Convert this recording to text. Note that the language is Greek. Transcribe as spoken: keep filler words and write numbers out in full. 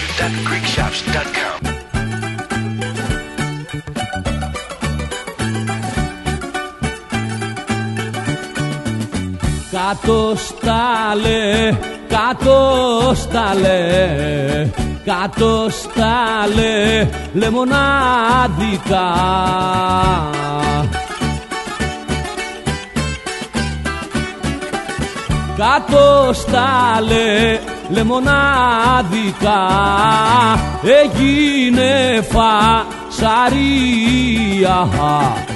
ντοτ greek shops ντοτ com. Κάτω στάλε, κάτω στάλε, κάτω στάλε, λεμονάδικα. Κάτω στάλε, λεμονάδικα, έγινε φασαρία.